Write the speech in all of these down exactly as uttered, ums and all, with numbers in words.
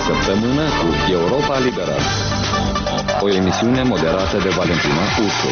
săptămână cu Europa Liberă. O emisiune moderată de Valentina Usu.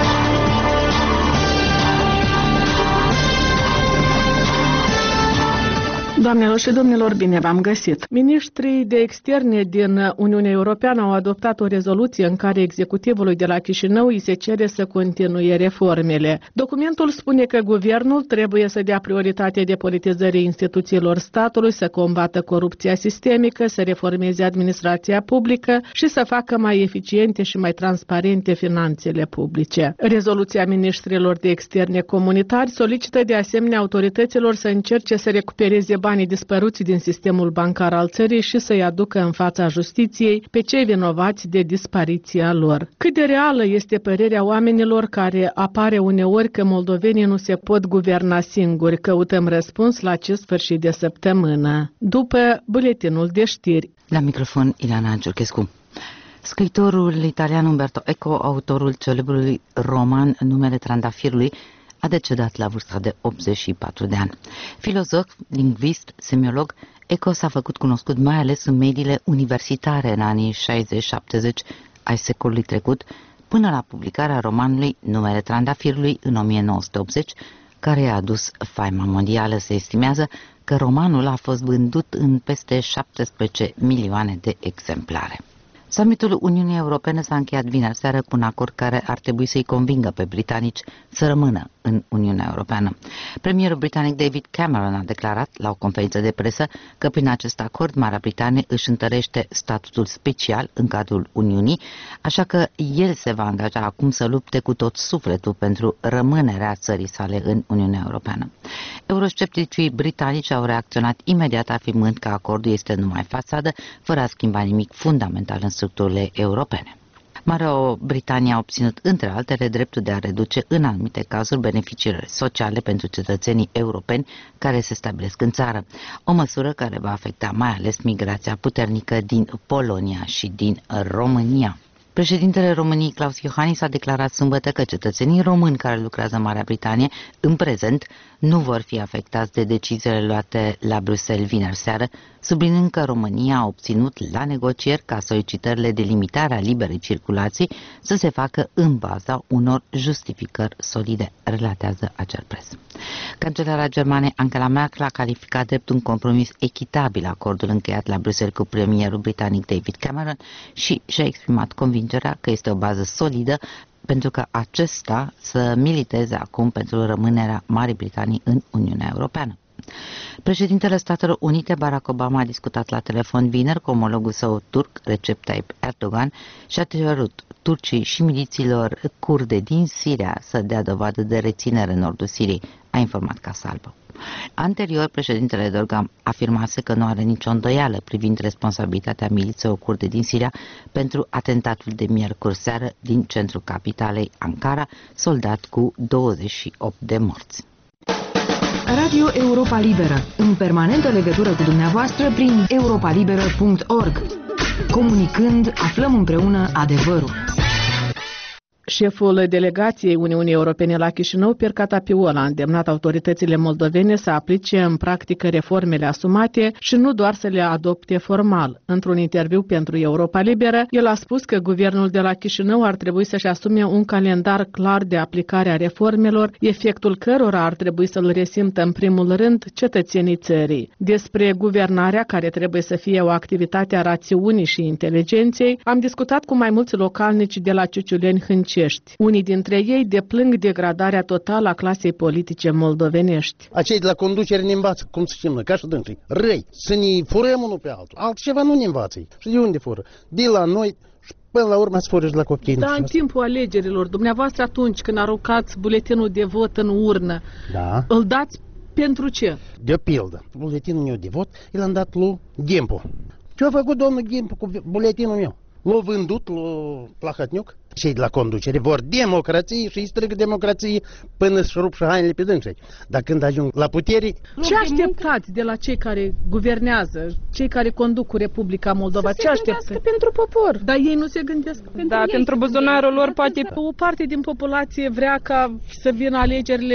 Doamnelor și domnilor, bine v-am găsit! Ministrii de externe din Uniunea Europeană au adoptat o rezoluție în care executivului de la Chișinău îi se cere să continue reformele. Documentul spune că guvernul trebuie să dea prioritate depolitizării instituțiilor statului, să combată corupția sistemică, să reformeze administrația publică și să facă mai eficiente și mai transparente finanțele publice. Rezoluția ministrilor de externe comunitari solicită de asemenea autorităților să încerce să recupereze banii dispăruți din sistemul bancar al țării și să-i aducă în fața justiției pe cei vinovați de dispariția lor. Cât de reală este părerea oamenilor care apare uneori că moldovenii nu se pot guverna singuri? Căutăm răspuns la acest sfârșit de săptămână, după buletinul de știri. La microfon, Ileana Giurchescu. Scriitorul italian Umberto Eco, autorul celebrului roman Numele Trandafirului, a decedat la vârsta de optzeci și patru de ani. Filozof, lingvist, semiolog, Eco s-a făcut cunoscut mai ales în mediile universitare în anii șaizeci șaptezeci ai secolului trecut, până la publicarea romanului Numele Trandafirului în o mie nouă sute optzeci, care i-a adus faima mondială. Se estimează că romanul a fost vândut în peste șaptesprezece milioane de exemplare. Summitul Uniunii Europene s-a încheiat vineri seară cu un acord care ar trebui să-i convingă pe britanici să rămână în Uniunea Europeană. Premierul britanic David Cameron a declarat la o conferință de presă că prin acest acord Marea Britanie își întărește statutul special în cadrul Uniunii, așa că el se va angaja acum să lupte cu tot sufletul pentru rămânerea țării sale în Uniunea Europeană. Euroscepticii britanici au reacționat imediat afirmând că acordul este numai fațadă, fără a schimba nimic fundamental în structurile europene. Marea Britanie a obținut, între altele, dreptul de a reduce în anumite cazuri beneficiile sociale pentru cetățenii europeni care se stabilesc în țară, o măsură care va afecta mai ales migrația puternică din Polonia și din România. Președintele României, Klaus Iohannis, a declarat sâmbătă că cetățenii români care lucrează în Marea Britanie în prezent nu vor fi afectați de deciziile luate la Bruxelles vineri seară, sublinând că România a obținut la negocieri ca solicitările de limitare a liberei circulații să se facă în baza unor justificări solide, relatează acel pres. Cancelarea germanei Angela Merkel a calificat drept un compromis echitabil acordul încheiat la Bruxelles cu premierul britanic David Cameron și și-a exprimat convingerea că este o bază solidă pentru că acesta să militeze acum pentru rămânerea Marii Britanii în Uniunea Europeană. Președintele Statelor Unite, Barack Obama, a discutat la telefon vineri cu omologul său turc, Recep Tayyip Erdogan, și a cerut Turcii și milițiilor kurde din Siria să dea dovadă de reținere în nordul Siriei, a informat Casa Albă. Anterior, președintele Erdogan afirmase că nu are nicio îndoială privind responsabilitatea milițiilor kurde din Siria pentru atentatul de miercuri seară din centrul capitalei Ankara, soldat cu douăzeci și opt de morți. Radio Europa Liberă, în permanentă legătură cu dumneavoastră prin europa liberă punct org. Comunicând, aflăm împreună adevărul. Șeful delegației Uniunii Europene la Chișinău, Pier Catapiol, a îndemnat autoritățile moldovene să aplice în practică reformele asumate și nu doar să le adopte formal. Într-un interviu pentru Europa Liberă, el a spus că guvernul de la Chișinău ar trebui să-și asume un calendar clar de aplicare a reformelor, efectul cărora ar trebui să-l resimtă în primul rând cetățenii țării. Despre guvernarea, care trebuie să fie o activitate a rațiunii și inteligenței, am discutat cu mai mulți localnici de la Ciuciuleni Hânci. Unii dintre ei deplâng degradarea totală a clasei politice moldovenești. Acei de la conducere ne învață, cum să știm noi, ca și dânsii, răi, să ne furăm unul pe altul. Altceva nu ne învață. Și de unde fură? De la noi și până la urmă să fură și la copii. Da, în timpul alegerilor, dumneavoastră atunci când aruncați buletinul de vot în urnă, da, îl dați pentru ce? De pildă, buletinul meu de vot, el am dat lui Ghimpu. Ce-a făcut domnul Ghimpu cu buletinul meu? L-a vândut lui Plahătniuc. Cei de la conducere vor democrație și îi strigă democrație până își rup și hainele pe dânsei. Dar când ajung la putere... Ce așteptați de la cei care guvernează, cei care conduc cu Republica Moldova? Să ce așteptați? pentru popor. Dar ei nu se gândesc pentru Da, ei. pentru buzunarul lor poate... O parte din populație vrea ca să vină alegerile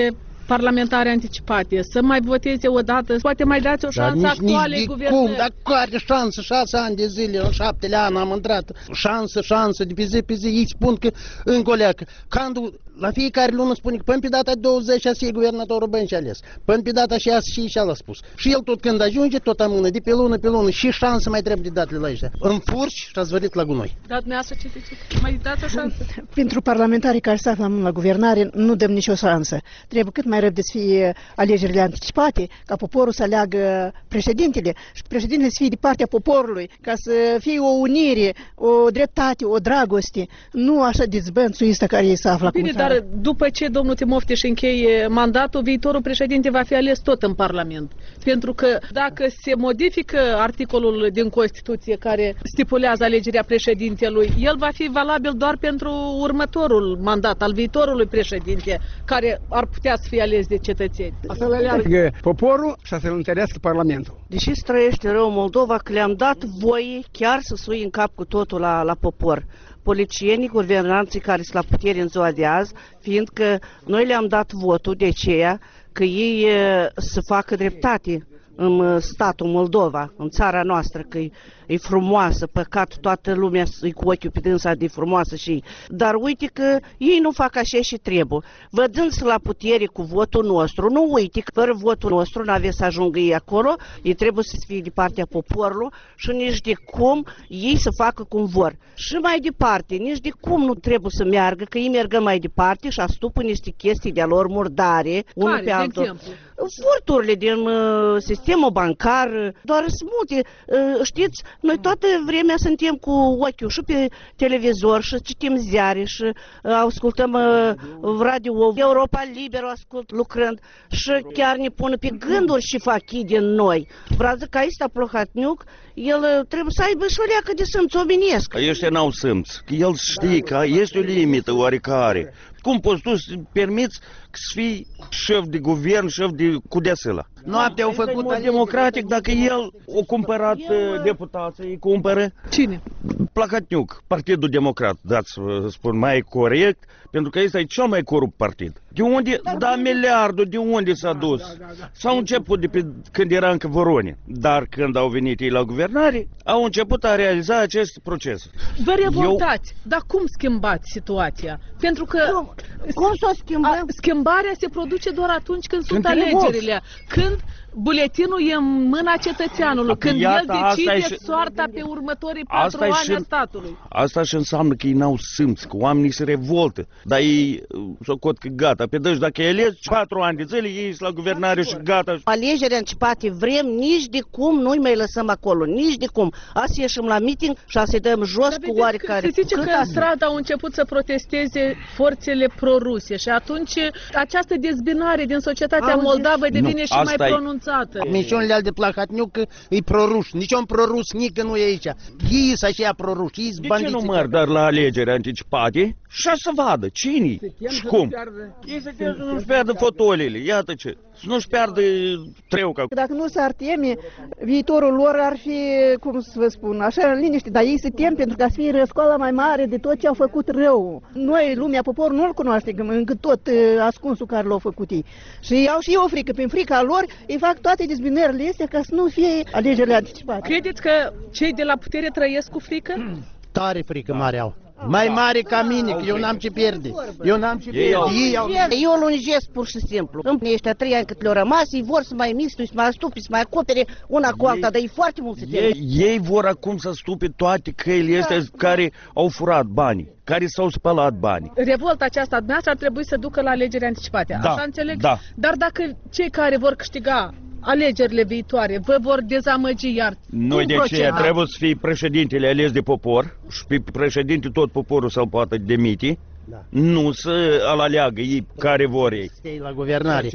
parlamentare anticipate, să mai voteze o dată, poate mai dați o șansă actualei guvernări. Cum? Dar care șansă? Șase ani de zile, în șaptele an am intrat. Șansă, șansă, de pe zi pe zi. Ei spun că încă o leacă. Când la fiecare lună spune că până pe data douăzeci așa e guvernatorul Bănci ales. Până pe data și și și l-a spus. Și el tot când ajunge, tot amână, de pe lună pe lună. Și șansă mai trebuie de datele la ăștia. În furci și a zvărit la gunoi. Dar dumneavoastră ce ziceți? Mai dați o șansă? Pentru parlamentarii care se află la guvernare, nu dăm nicio șansă. Trebuie cât mai repede să fie alegerile anticipate, ca poporul să aleagă președintele și președintele să fie de partea poporului, ca să fie o unire, o dreptate, o dragoste, nu așa dezbănțuistă care ei se află acum. Bine, dar după ce domnul Timofte își încheie mandatul, viitorul președinte va fi ales tot în Parlament. Pentru că dacă se modifică articolul din Constituție care stipulează alegerea președintelui, el va fi valabil doar pentru următorul mandat al viitorului președinte, care ar putea să fie ales de cetățeni. Să le aleargă poporul și să se întărească Parlamentul. Deși trăiește rău Moldova, că le-am dat voie chiar să sui în cap cu totul la, la popor. Politicienii, guvernanții care sunt la putere în ziua de azi, fiindcă noi le-am dat votul de aceea că ei să facă dreptate în statul Moldova, în țara noastră, că e frumoasă, păcat toată lumea e cu ochiul pe dânsa de frumoasă și ei. Dar uite că ei nu fac așa și trebuie. Vădându-se la putere cu votul nostru, nu uite că fără votul nostru n-aveți să ajungă ei acolo, ei trebuie să fie de partea poporului și nici de cum ei să facă cum vor. Și mai departe, nici de cum nu trebuie să meargă, că ei mergă mai departe și astupă niște chestii de-a lor murdare, unul pe altul. Furturile din uh, sistemul bancar, doar sunt multe. Uh, știți, noi toată vremea suntem cu ochiul și pe televizor și citim ziare și uh, ascultăm uh, radio, Europa Liberă ascult lucrând și chiar ne pune pe gânduri și fac ei din noi. Vreau că aici Plohatniuc, el uh, trebuie să aibă și o leacă de simț omenesc. Ăștia n-au simț. El știe că este o limită oarecare. Cum poți tu să permiți să fii șef de guvern, șef de cudeasăla? Noaptea au făcut mod democratic dacă el a cumpărat deputații, îi cumpără. Cine? Plohatniuc, Partidul Democrat, dați să spun mai corect, pentru că este cel mai corupt partid. De unde, da, miliardul, de unde s-a dus? S-au început de pe când era încă Voronin, dar când au venit ei la guvernare, au început a realiza acest proces. Vă revoltați, Eu... dar cum schimbați situația? Pentru că cum, cum să o schimbăm? A, schimbarea se produce doar atunci când, când sunt alegerile, când buletinul e în mâna cetățeanului, când el decide și... soarta pe următorii patru ani și... a statului. Asta și înseamnă că ei n-au simț, că oamenii se revoltă, dar ei s-o cot că gata, pe deci dacă elegi patru ani de zile, ei sunt la guvernare și gata. Alegeri anticipate vrem, nici de cum nu-i mai lăsăm acolo, nici de cum. Asta ieșim la meeting și să-i dăm jos dar cu oarecare. Se zice că în stradă au început să protesteze forțele pro-ruse și atunci această dezbinare din societatea moldavă devine nu, și mai pronunțată. Minciunile de Plohatniuc e proruș, nici un prorus nică nu e aici. Ei să așa proruși, ei de ce nu merg dar la alegeri anticipate și să vadă cine și cum? Ei să nu-și pierdă fotolile, iată ce, să nu-și pierdă treuca. Dacă nu s-ar teme, viitorul lor ar fi, cum să vă spun, așa în liniște, dar ei se tem pentru ca să fie răscoala mai mare de tot ce au făcut rău. Noi, lumea, poporul, nu-l cunoaște încât tot ascunsul care l-au făcut ei. Și au și eu frică, prin frica lor, îi fac toate dezbinările astea ca să nu fie alegerile anticipate. Credeți că cei de la putere trăiesc cu frică? Tare frică mare au. Mai mare ca mine, că eu n-am ce pierde. Eu n-am ce pierde. Ei au... Eu îl lungesc pur și simplu. În ăștia trei ani cât le-au rămas, ei vor să mai mistui, să mai astupi, să mai acopere una cu alta, dar e foarte mult să ei, ei vor acum să stupe toate căile astea da. care au furat banii, care s-au spălat banii. Revolta aceasta dumneavoastră ar trebui să ducă la alegeri anticipate, da. așa înțeleg? Da. Dar dacă cei care vor câștiga alegerile viitoare vă vor dezamăgi iar noi de aceea trebuie să fie președintele ales de popor și pe președinte tot poporul să-l poată demiti, da. Nu să îl aleagă ei care vor ei. La guvernare.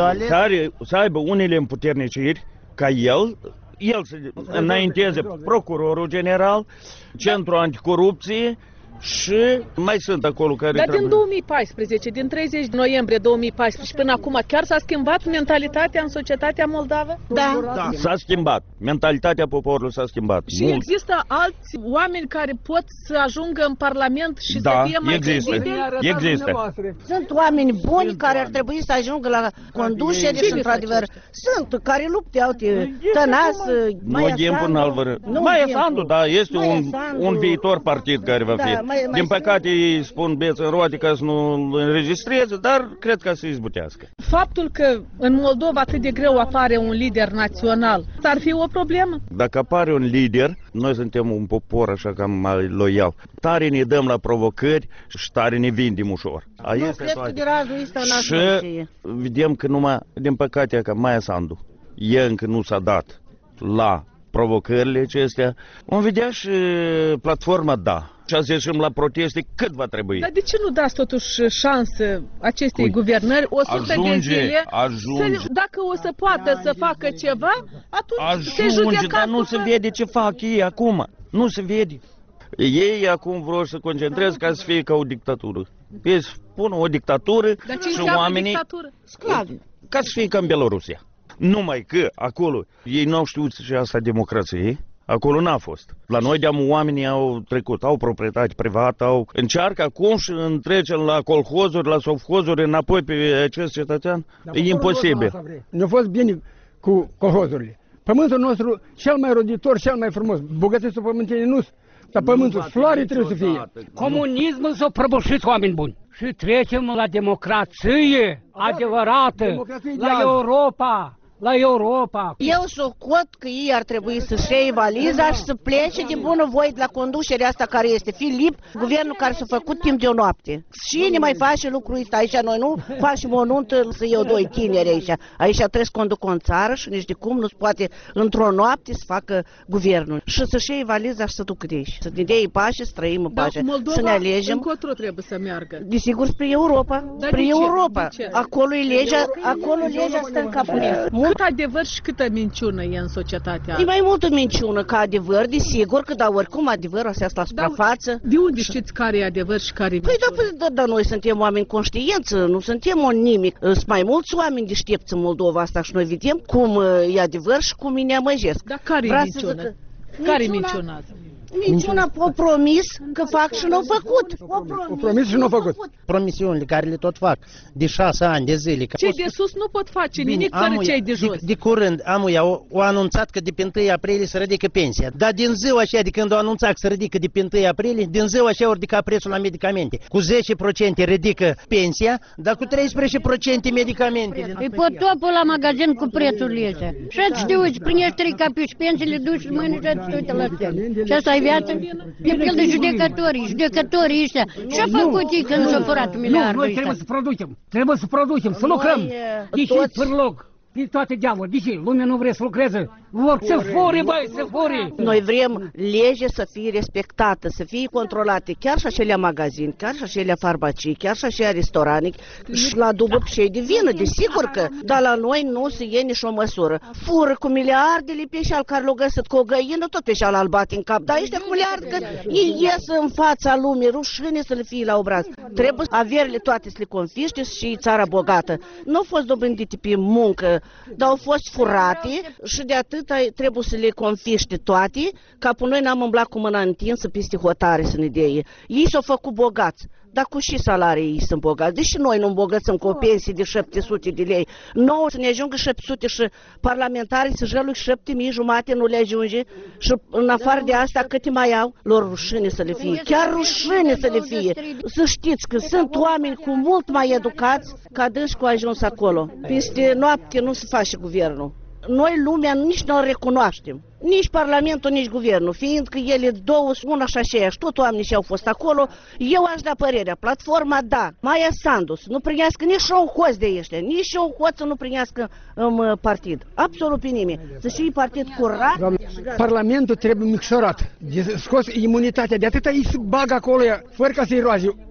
Care să aibă unele împuterniciri ca el, el să înainteze procurorul general, centrul anticorupție și mai sunt acolo care Dar trebuie... din două mii paisprezece, din treizeci noiembrie două mii paisprezece până acum, chiar s-a schimbat mentalitatea în societatea moldavă? Da. Da. S-a schimbat. Mentalitatea poporului s-a schimbat. Și mult. există alți oameni care pot să ajungă în Parlament și da, să fie mai există. Există. Sunt oameni buni care ar trebui să ajungă la conducere și, într-adevăr, sunt care lupteau, Tănas, Maia Sandu. Maia Sandu, da, este un, un viitor partid care va fi. Da, mai, mai Din păcate îi spun beți în roate ca să nu îl înregistreze, dar cred că să izbutească. Faptul că în Moldova atât de greu apare un lider național, ar fi o problemă? Dacă apare un lider, noi suntem un popor așa cam mai loial. Tare ne dăm la provocări și tare ne vindem ușor. Nu, este cred toate. Că de razul ăsta și vedem că numai, din păcate, că Maia Sandu, e încă nu s-a dat la provocările acestea. Vom vedea și platforma da. Și să ieșim la proteste cât va trebui. Dar de ce nu dați totuși șansă acestei Ui, guvernări o sută de zile? Ajunge. Să, dacă o să poată să facă ceva, atunci ajunge, se judecă. Dar nu se vede ce fac ei acum. Nu se vede. Ei acum vor să concentreze ca să fie ca o dictatură. Ei spun o dictatură dar ce și oamenii... dictatură? Ca să fie ca în Belorusia. Numai că acolo ei n-au știut și asta democrație. Acolo n-a fost. La noi de-am oamenii au trecut, au proprietate privată, au... Încearcă acum și întrecem la colhozuri, la sovhozuri, înapoi pe acest cetățean. Da, e imposibil. Nu a fost bine cu colhozurile. Pământul nostru cel mai roditor, cel mai frumos. Bogățesul pământenii nu, dar pământul floare trebuie să fie. Comunismul s-a prăbușit, oameni buni. Și trecem la democrație adevărată, la Europa. La Europa. Eu socot că ei ar trebui să-și iei valiza și să plece de bunăvoie de la conducerea asta care este Filip, guvernul care s-a făcut timp de o noapte. Cine mai face lucrul ăsta? Aici noi nu facem o nuntă să iau doi tineri aici. Aici trebuie să conduc o țară și nici de cum nu se poate într-o noapte să facă guvernul. Și să-și iei valiza și să ducă de aici. Să ne dea pace, să trăim în pace. Să ne alegem. Încotro trebuie să meargă. Desigur spre Europa. Spre Europa. Acolo e legea, acolo legea stă în capul meu. Cât adevăr și câtă minciună e în societatea asta? E mai multă minciună ca adevăr, desigur, că dar oricum adevărul se la suprafață. De unde știți care e adevăr și care e minciună? Păi da, da, da, noi suntem oameni conștiență, nu suntem o nimic. Sunt mai mulți oameni deștepți în Moldova asta și noi vedem cum e adevăr și cum îi neamăjesc. Dar care e minciună? Care e minciuna? Minciuna a promis că fac și n-au făcut. O promis și n-au făcut. Promisiunile care le tot fac de șase ani, de zile. Cei de sus nu pot face bine, nimic fără cei de jos. De, de curând, amuia, au, au anunțat că de pe întâi aprilie se ridică pensia. Dar din ziua aceea, de când au anunțat că se ridică de pe întâi aprilie, din ziua aceea au ridicat prețul la medicamente. Cu zece la sută ridică pensia, dar cu treisprezece la sută medicamentele. Îi pot topul la magazin cu prețurile astea. Și ați știuți, primești trei capici, pensiile duci și mâine și ați uite la fel. Și asta e viață? De fel de judecătorii, judecătorii ăștia. Ce-a făcut ei când s-a furat miliardul? Nu, noi trebuie să producem, trebuie să producem, să lucrăm. Deși pârloc, din toate deamuri, deși lumea nu vrea să lucreze, vor să fure, băi, să fure. Noi vrem lege să fie respectată, să fie controlate, chiar și acelea magazini, chiar și acelea farmacii, chiar și acelea restaurani și la dubăt și ei de vină, desigur că, dar la noi nu se ie nici o măsură. Fură cu miliardele peșal care l-au găsit cu o găină, tot peșal al bat în cap, dar ăștia cu miliarde că ei ies în fața lumii, rușine să le fie la obraz. Trebuie averile toate să le confiște și țara bogată. Nu au fost dobândite pe muncă, dar au fost furate și de atât trebuie să le confiște toate, ca pe noi n-am îmblat cu mâna întinsă peste hotare să ne dea ei. Ei s-au făcut bogați, dar cu și salarii ei sunt bogați. Deși noi nu îmbogățăm cu o pensie de șapte sute de lei, nouă să ne ajungă șapte sute și parlamentarii să jălui șapte mii jumate nu le ajunge și în afară de asta câte mai au, lor rușine să le fie, chiar rușine să le fie. Să știți că sunt oameni cu mult mai educați ca dânsi cu ajuns acolo. Peste noapte nu se face guvernul. Noi lumea nici nu o recunoaștem. Nici Parlamentul, nici Guvernul, fiindcă ele două sunt una și aceeași, tot oamenii și-au fost acolo, eu aș da părerea, platforma da, Maia Sandu să nu primească nici un hoț de ăștia, nici un hoț să nu primească în partid, absolut pe nimeni, să fie partid curat. Doamne, Parlamentul trebuie micșorat, scos imunitatea, de atâta îi se bagă acolo, fără ca să-i roage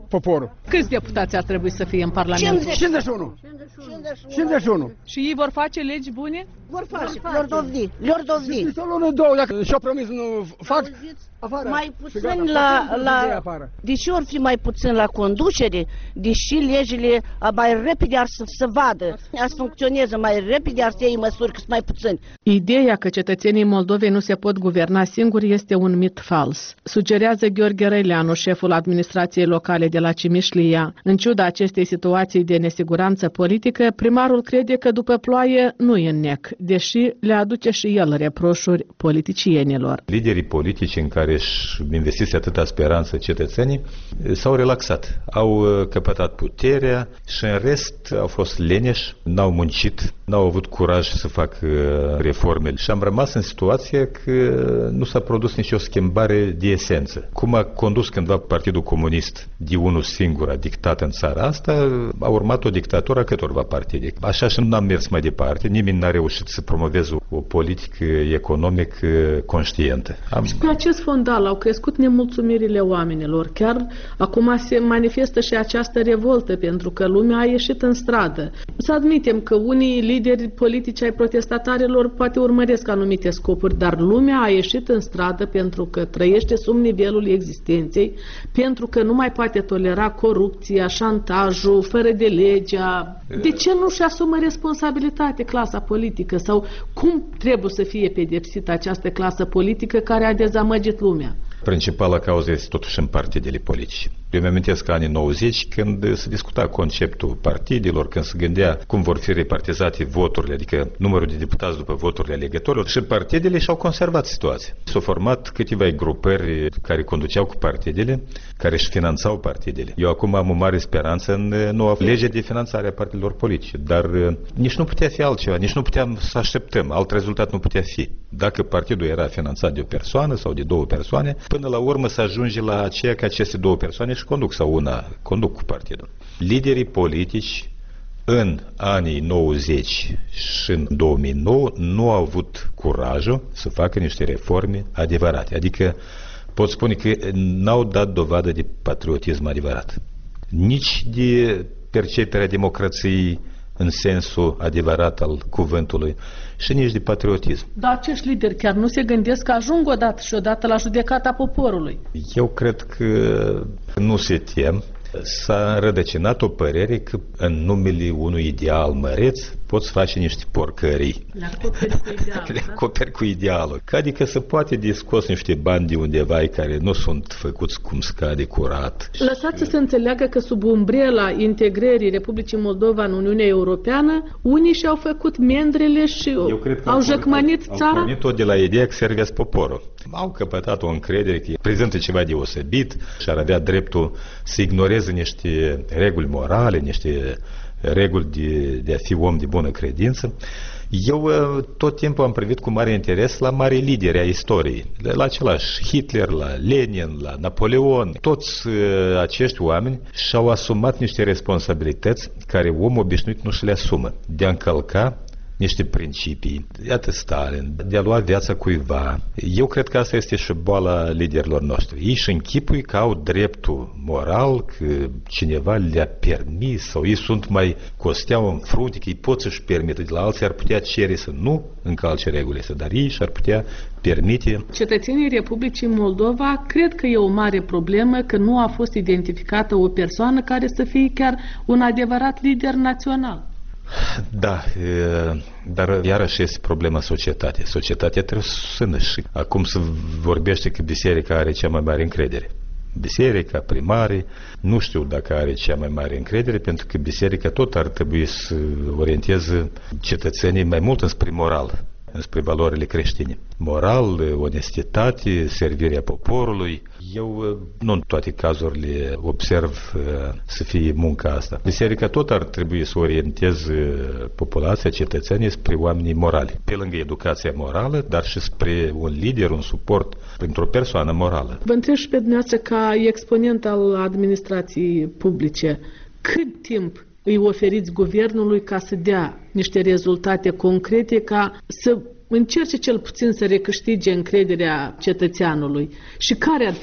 poporul. Câți deputați ar trebui să fie în Parlament? cincizeci și unu. cincizeci și unu. Și ei vor face legi bune? Vor face, le-or dovdi, le-or dovdi. Și o lună, două, dacă și-au promis nu fac, afară. Mai puțin la, la, deși or fi mai puțin la conducere, deși legile mai repede ar să se vadă, ar să funcționeze mai repede, ar să iei măsuri cât mai puțin. Ideea că cetățenii Moldovei nu se pot guverna singuri este un mit fals, sugerează Gheorghe Răileanu, șeful administrației locale de la Cimișlia. În ciuda acestei situații de nesiguranță politică, primarul crede că după ploaie nu e nec, deși le aduce și el reproșuri politicienilor. Liderii politici în care își investise atâta speranță cetățenii s-au relaxat, au căpătat puterea și în rest au fost leneși, n-au muncit, n-au avut curaj să facă reformele și am rămas în situația că nu s-a produs nicio schimbare de esență. Cum a condus cândva Partidul Comunist de unul singur, a dictat în țara asta, a urmat o dictatură a câtorva partide. Așa și n-am mers mai departe, nimeni n-a reușit să promoveze o politică economică conștientă. Am... Și pe acest fondal au crescut nemulțumirile oamenilor. Chiar acum se manifestă și această revoltă pentru că lumea a ieșit în stradă. Să admitem că unii lideri politici ai protestatarilor poate urmăresc anumite scopuri, dar lumea a ieșit în stradă pentru că trăiește sub nivelul existenței, pentru că nu mai poate tolera corupția, șantajul, fără de legea. De ce nu-și asumă responsabilitate clasa politică? Sau cum trebuie să fie pedepsită această clasă politică care a dezamăgit lumea? Principala cauză este totuși în partidele politice. Eu mi-amintesc că anii nouăzeci, când se discuta conceptul partidelor, când se gândea cum vor fi repartizate voturile, adică numărul de deputați după voturile alegătorilor, și partidele și-au conservat situația. S-au format câteva grupări care conduceau cu partidele, care își finanțau partidele. Eu acum am o mare speranță în noua lege de finanțare a partidelor politice, dar nici nu putea fi altceva, nici nu puteam să așteptăm, alt rezultat nu putea fi. Dacă partidul era finanțat de o persoană sau de două persoane, până la urmă să ajunge la aceea că aceste două persoane și conduc sau una conduc cu partidul. Liderii politici în anii nouăzeci și în două mii nouă nu au avut curajul să facă niște reforme adevărate. Adică pot spune că n-au dat dovadă de patriotism adevărat. Nici de perceperea democrației în sensul adevărat al cuvântului și nici de patriotism. Dar acești lideri chiar nu se gândesc că ajung odată și odată la judecata poporului. Eu cred că nu se tem. S-a înrădăcinat o părere că în numele unui ideal măreț poți face niște porcării. Le acoperi cu idealul. Le acoperi cu idealul. Adică se poate de scos niște bani de undeva care nu sunt făcuți cum se cade curat. Lăsați să se înțeleagă că sub umbrela integrării Republicii Moldova în Uniunea Europeană, unii și-au făcut mendrele și au jăcmanit țara. Au pornit-o de la ideea că servesc poporul. Au căpătat o încredere că prezintă ceva deosebit și ar avea dreptul să ignoreze niște reguli morale, niște reguli de, de a fi om de bună credință. Eu tot timpul am privit cu mare interes la mari lideri ai istoriei, la același Hitler, la Lenin, la Napoleon. Toți acești oameni și-au asumat niște responsabilități care omul obișnuit nu și le asumă, de a încălca niște principii, iată Stalin, de a lua viața cuiva. Eu cred că asta este și boala liderilor noștri. Ei și închipui că au dreptul moral, că cineva le-a permis sau ei sunt mai costeau în frunte, că ei pot să-și permită, de la alții ar putea cere să nu încalce regulile, dar ei și-ar putea permite. Cetățenii Republicii Moldova cred că e o mare problemă că nu a fost identificată o persoană care să fie chiar un adevărat lider național. Da, dar iarăși este problema societatea. Societatea trebuie să sână și acum se vorbește că biserica are cea mai mare încredere. Biserica, primarii, nu știu dacă are cea mai mare încredere, pentru că biserica tot ar trebui să orienteze cetățenii mai mult înspre moral, înspre valorile creștine. Moral, onestitate, servirea poporului. Eu nu în toate cazurile observ să fie munca asta. Biserica tot ar trebui să orienteze populația, cetățenii spre oamenii morali. Pe lângă educația morală, dar și spre un lider, un suport printr-o persoană morală. Vă întreb și pe dumneavoastră ca exponent al administrației publice, cât timp îi oferiți guvernului ca să dea niște rezultate concrete, ca să încerce cel puțin să recâștige încrederea cetățeanului? Și care ar fi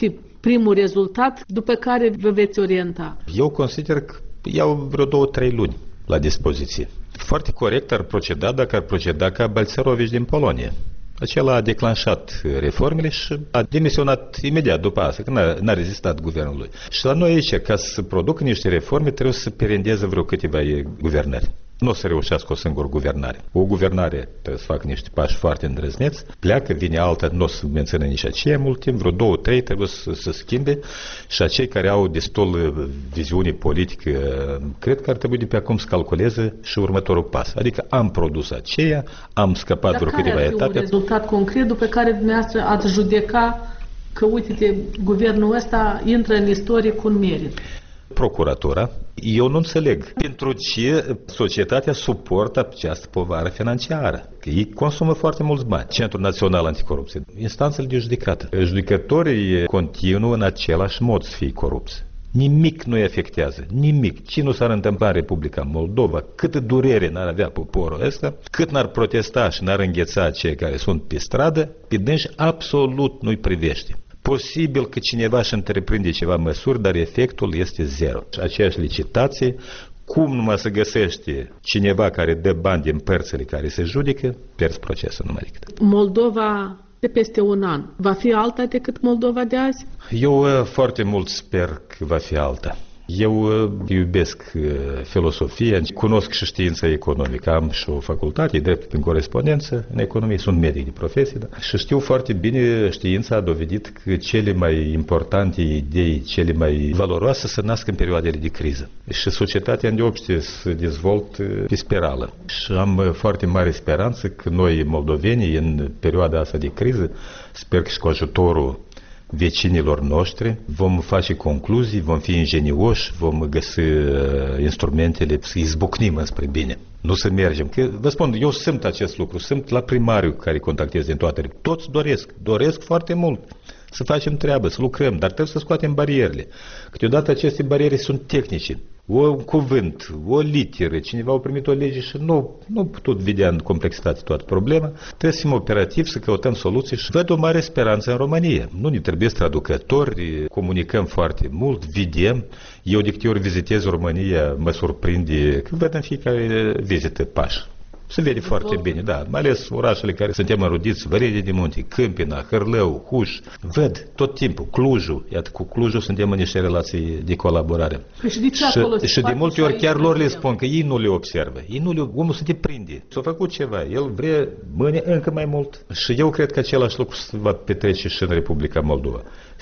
primul rezultat după care vă veți orienta? Eu consider că iau vreo două, trei luni la dispoziție. Foarte corect ar proceda dacă ar proceda ca Balcerovici din Polonia. Acela a declanșat reformele și a demisionat imediat după asta, că n-a, n-a rezistat guvernului. Și la noi aici, ca să producă niște reforme, trebuie să perendeze vreo câteva guvernări. Nu o să reușească o singură guvernare. O guvernare trebuie să facă niște pași foarte îndrăzneți, pleacă, vine alta, nu o să mențină nici aceea mult timp, vreo două, trei trebuie să se schimbe și acei care au destul viziune politică, cred că ar trebui de pe acum să calculeze și următorul pas. Adică am produs aceea, am scăpat Dar vreo câteva etape. Dar care ar fi un rezultat concret după care dumneavoastră ați judeca că, uite, guvernul ăsta intră în istorie cu un merit? Procuratura, eu nu înțeleg pentru ce societatea suportă această povară financiară. Că ei consumă foarte mulți bani. Centrul Național Anticorupție, instanțele de judecată. Judecătorii continuă în același mod să fie corupți. Nimic nu îi afectează, nimic. Ce nu s-ar întâmpla în Republica Moldova, câtă durere n-ar avea poporul ăsta, cât n-ar protesta și n-ar îngheța cei care sunt pe stradă, pe dânsi absolut nu-i privește. Posibil că cineva își întreprinde ceva măsuri, dar efectul este zero. Aceeași licitație, cum numai se găsește cineva care dă bani din părțile care se judecă, pierzi procesul numai decât. Moldova de peste un an va fi alta decât Moldova de azi? Eu foarte mult sper că va fi alta. Eu iubesc filosofia, cunosc și știința economică, am și o facultate, drept prin corespondență în economie, sunt medic de profesie, da? Și știu foarte bine, știința a dovedit că cele mai importante idei, cele mai valoroase se nasc în perioadele de criză. Și societatea îndeopște se dezvoltă pe spirală. Și am foarte mare speranță că noi, moldovenii, în perioada asta de criză, sper că și cu ajutorul vecinilor noștri, vom face concluzii, vom fi ingenioși, vom găsi instrumentele să izbucnim înspre bine. Nu să mergem. Că, vă spun, eu simt acest lucru, simt la primariu care contactez din toate. Toți doresc, doresc foarte mult să facem treabă, să lucrăm, dar trebuie să scoatem barierele. Câteodată aceste bariere sunt tehnice. O cuvânt, o literă, cineva a primit o lege și nu, nu putut vedea în complexitate toată problema. Trebuie să fim operativi, să căutăm soluții și văd o mare speranță în România. Nu ne trebuie traducători, comunicăm foarte mult, vedem. Eu de câte ori vizitez România, mă surprinde că văd în fiecare vizită pași. Se vede foarte bine, da, mai ales orașele care suntem înrudiți, Vărede de Munte, Câmpina, Hârlău, Huș, văd tot timpul, Clujul, iată, cu Clujul suntem în niște relații de colaborare. Păi și de, ce și, și de multe ori chiar lor le spun că ei nu le observă, ei nu le, omul se deprinde, s-a făcut ceva, el vrea mâine încă mai mult. Și eu cred că același lucru se va petrece și în Republica Moldova.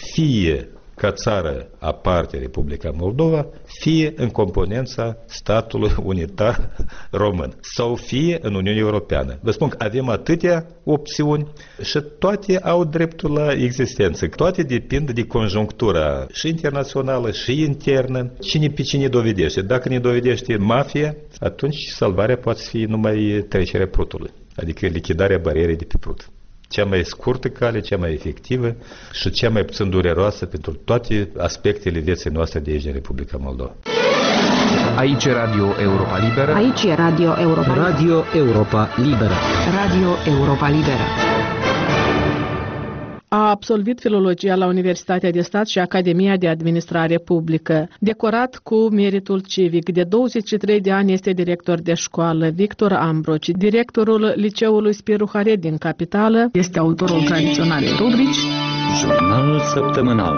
Fie ca țară aparte Republica Moldova, fie în componența statului unitar român, sau fie în Uniunea Europeană. Vă spun că avem atâtea opțiuni și toate au dreptul la existență. Toate depind de conjunctura și internațională și internă. Cine pe cine dovedește. Dacă ne dovedește mafia, atunci salvarea poate fi numai trecerea prutului, adică lichidarea barierei de pe prut. Cea mai scurtă cale, cea mai efectivă și cea mai puțin dureroasă pentru toate aspectele vieții noastre de aici, din Republica Moldova. Aici e Radio Europa Liberă. Aici e Radio Europa Liberă. Radio Europa Liberă. Radio Europa Liberă. A absolvit filologia la Universitatea de Stat și Academia de Administrare Publică. Decorat cu meritul civic, de douăzeci și trei de ani este director de școală. Victor Ambroci, directorul Liceului Spiru Haret din capitală, este autorul tradiționalei rubrici Jurnalul săptămânal.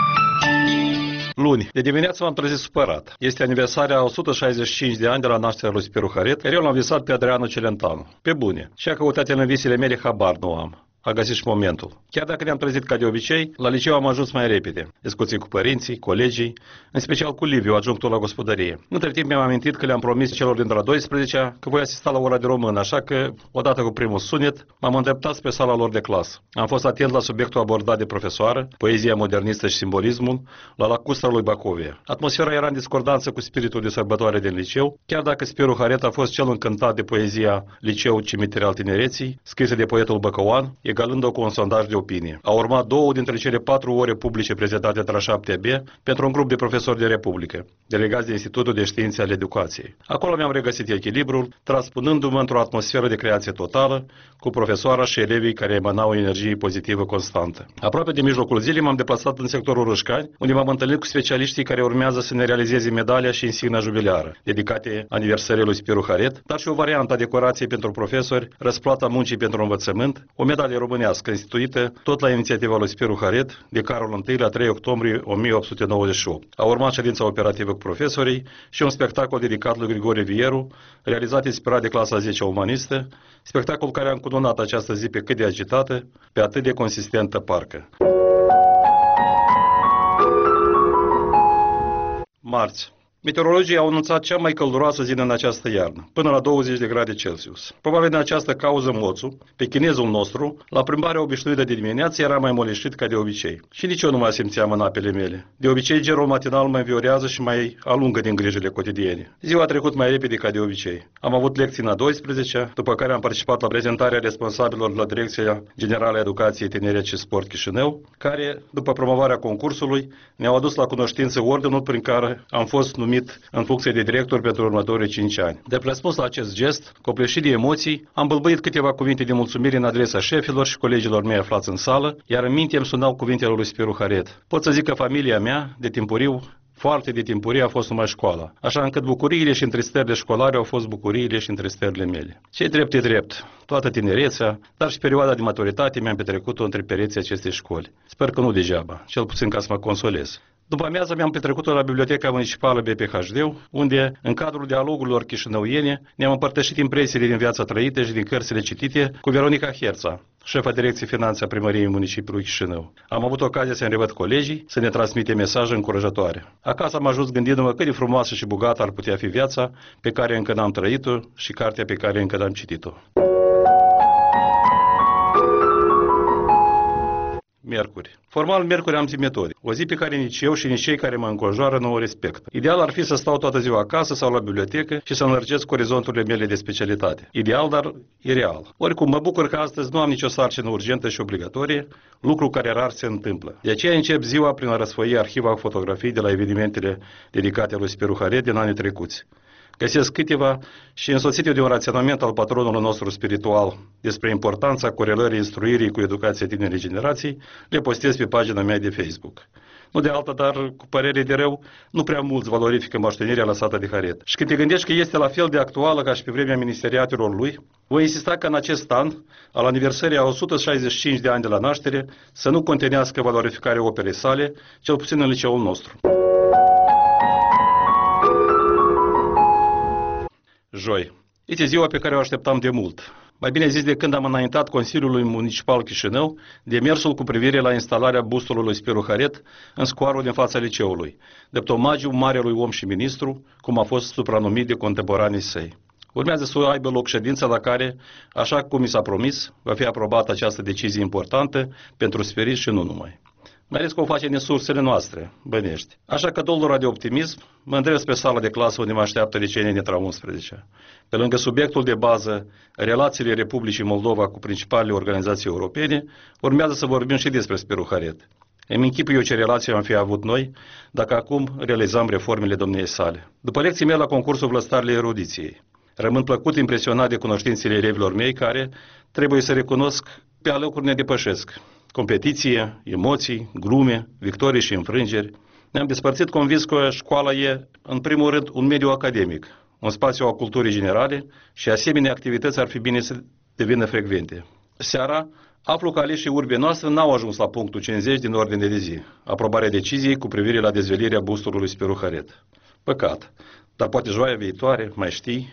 Luni, de dimineață m-am trezit supărat. Este aniversarea o sută șaizeci și cinci de ani de la nașterea lui Spiru Haret, iar eu l-am visat pe Adriano Celentanu. Pe bune. Și a căutat în visele mele, habar nu am. A găsit și momentul. Chiar dacă ne-am trezit ca de obicei, la liceu am ajuns mai repede. Discuții cu părinții, colegii, în special cu Liviu, adjunctul la gospodărie. Între timp mi-am amintit că le-am promis celor dintre a douăsprezecea că voi asista la ora de română, așa că, odată cu primul sunet, m-am îndreptat spre sala lor de clasă. Am fost atent la subiectul abordat de profesoară, poezia modernistă și simbolismul, la lacustra lui Bacovia. Atmosfera era în discordanță cu spiritul de sărbătoare din liceu, chiar dacă Spiru Haret a fost cel încântat de poezia Liceu Cimitir al Tinereții, scrisă de poetul Băcăuan, egalând-o cu un sondaj de opinie. Au urmat două dintre cele patru ore publice prezentate de la șapte B pentru un grup de profesori de Republică, delegați de Institutul de Științe ale Educației. Acolo mi-am regăsit echilibrul, transpunându-mă într-o atmosferă de creație totală, cu profesoara și elevii care emanau o energie pozitivă constantă. Aproape de mijlocul zilei m-am deplasat în sectorul Râșcani, unde m-am întâlnit cu specialiștii care urmează să ne realizeze medalia și insigna jubileară, dedicate aniversării lui Spiru Haret, dar și o variantă a decorației pentru profesori, răsplata muncii pentru învățământ, o medalie românească instituită tot la inițiativa lui Spiru Haret de Carol I la trei octombrie o mie opt sute nouăzeci și opt. A urmat ședința operativă cu profesorii și un spectacol dedicat lui Grigore Vieru, realizat inspirat de clasa a zecea umanistă, spectacol care a încununat această zi pe cât de agitată, pe atât de consistentă parcă. Marți. Meteorologii au anunțat cea mai călduroasă zi în această iarnă, până la douăzeci de grade Celsius. Probabil din această cauză moțul, pe chinezul nostru, la plimbarea obișnuită de dimineață era mai moleșit ca de obicei. Și nici eu nu mai simțeam în apele mele. De obicei, gerul matinal mă înviorează și mai alungă din grijile cotidiene. Ziua a trecut mai repede ca de obicei. Am avut lecții în a douăsprezecea, după care am participat la prezentarea responsabililor la Direcția Generală a Educației, Tineret și Sport Chișinău, care, după promovarea concursului, ne-au adus la cunoștință ordinul prin care am fost numit în funcție de director pentru următorii cinci ani. De răspuns la acest gest, copleșit de emoții, am bâlbâit câteva cuvinte de mulțumire în adresa șefilor și colegilor mei aflați în sală, iar în minte îmi sunau cuvintele lui Spiru Haret. Pot să zic că familia mea, de timpuriu, foarte de timpurie a fost numai școala, așa încât bucuriile și întristările școlare au fost bucuriile și întristările mele. Ce-i drept e drept, toată tinerețea, dar și perioada de maturitate mi-am petrecut-o între pereții acestei școli. Sper că nu degeaba, cel puțin ca să mă consolez. După amiază mi-am petrecut-o la Biblioteca Municipală B P H D, unde, în cadrul dialogurilor chișinăuiene, ne-am împărtășit impresiile din viața trăită și din cărțile citite cu Veronica Herța, șefa Direcției Finanțe a Primăriei Municipiului Chișinău. Am avut ocazia să-mi revăd colegii, să ne transmite mesaje încurajatoare. Acasă am ajuns gândindu-mă cât de frumoasă și bogată ar putea fi viața pe care încă n-am trăit-o și cartea pe care încă n-am citit-o. Miercuri. Formal, miercuri am zi metodic. O zi pe care nici eu și nici cei care mă înconjoară nu o respect. Ideal ar fi să stau toată ziua acasă sau la bibliotecă și să înlărgesc orizonturile mele de specialitate. Ideal, dar ireal. Oricum, mă bucur că astăzi nu am nicio sarcină urgentă și obligatorie, lucru care rar se întâmplă. De aceea încep ziua prin a răsfoi arhiva fotografii de la evenimentele dedicate lui Spiru Haret din anii trecuți. Găsesc câteva și, însoțite de un raționament al patronului nostru spiritual despre importanța corelării instruirii cu educația tinerii generații, le postez pe pagina mea de Facebook. Nu de altă, dar cu părere de rău, nu prea mulți valorifică moștenirea lăsată de Haret. Și când te gândești că este la fel de actuală ca și pe vremea ministeriatelor lui, voi insista că în acest an, al aniversării a o sută șaizeci și cinci de ani de la naștere, să nu contenească valorificarea operei sale, cel puțin în liceul nostru. Joi. Este ziua pe care o așteptam de mult. Mai bine zis, de când am înaintat Consiliului Municipal Chișinău demersul cu privire la instalarea bustului lui Spiru Haret în scoarul din fața liceului, drept omagiu marelui om și ministru, cum a fost supranumit de contemporanii săi. Urmează să aibă loc ședința la care, așa cum mi s-a promis, va fi aprobată această decizie importantă pentru Spirit și nu numai. Mai ales că o face din sursele noastre, bănești. Așa că, dolora de optimism, mă îndrept pe sala de clasă unde mă așteaptă licenii din a unsprezecea. Pe lângă subiectul de bază, relațiile Republicii Moldova cu principalele organizații europene, urmează să vorbim și despre Spiru Haret. Îmi închipui eu ce relație am fi avut noi, dacă acum realizam reformele domniei sale. După lecții mele la concursul Vlăstarele Erudiției, rămân plăcut impresionat de cunoștințele elevilor mei care, trebuie să recunosc, pe alocuri ne depășesc. Competiție, emoții, glume, victorii și înfrângeri. Ne-am despărțit convins că școala e, în primul rând, un mediu academic, un spațiu al culturii generale și asemenea activități ar fi bine să devină frecvente. Seara, aflu că aleșii urbii noastre n-au ajuns la punctul cincizeci din ordine de zi, aprobarea deciziei cu privire la dezvelirea bustului lui Spiru Haret. Păcat, dar poate joia viitoare, mai știi?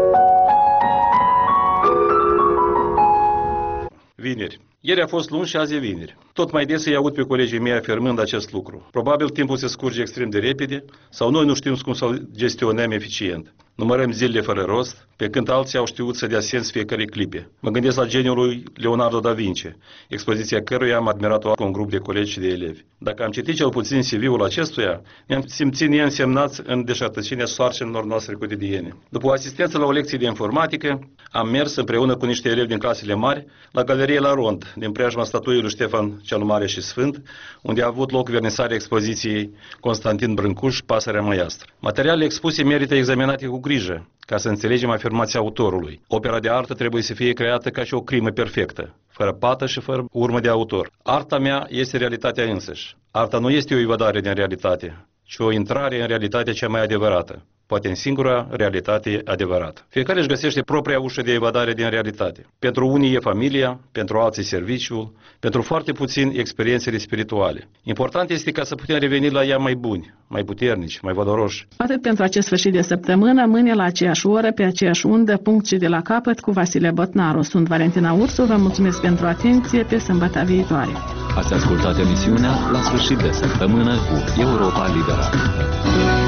Vineri. Ieri a fost luni și azi e vineri. Tot mai des îi aud pe colegii mei afirmând acest lucru. Probabil timpul se scurge extrem de repede sau noi nu știm cum să-l gestionăm eficient. Numărăm zilele fără rost, pe când alții au știut să dea sens fiecare clipe. Mă gândesc la geniul lui Leonardo da Vinci, expoziția căruia am admirat-o cu un grup de colegi și de elevi. Dacă am citit cel puțin C V-ul acestuia, ne-am simțit neînsemnați în deșertăciunea sarcinilor noastre cotidiene. După o asistență la o lecție de informatică, am mers împreună cu niște elevi din clasele mari la Galerie La Rond, din preajma statuii lui Ștefan cel Mare și Sfânt, unde a avut loc vernisarea expoziției Constantin Brâncuș, Pasărea Măiastră. Materialele expuse merită examinate cu grijă, ca să înțelegem afirmația autorului. Opera de artă trebuie să fie creată ca și o crimă perfectă, fără pată și fără urmă de autor. Arta mea este realitatea însăși. Arta nu este o evadare din realitate, ci o intrare în realitatea cea mai adevărată, poate în singura realitate adevărată. Fiecare își găsește propria ușă de evadare din realitate. Pentru unii e familia, pentru alții serviciul, pentru foarte puțini experiențele spirituale. Important este ca să putem reveni la ea mai buni, mai puternici, mai valoroși. Atât pentru acest sfârșit de săptămână, mâine la aceeași oră, pe aceeași undă, punct și de la capăt cu Vasile Botnaru. Sunt Valentina Ursu, vă mulțumesc pentru atenție, pe sâmbătă viitoare. Ați ascultat emisiunea La sfârșit de săptămână cu Europa Liberă.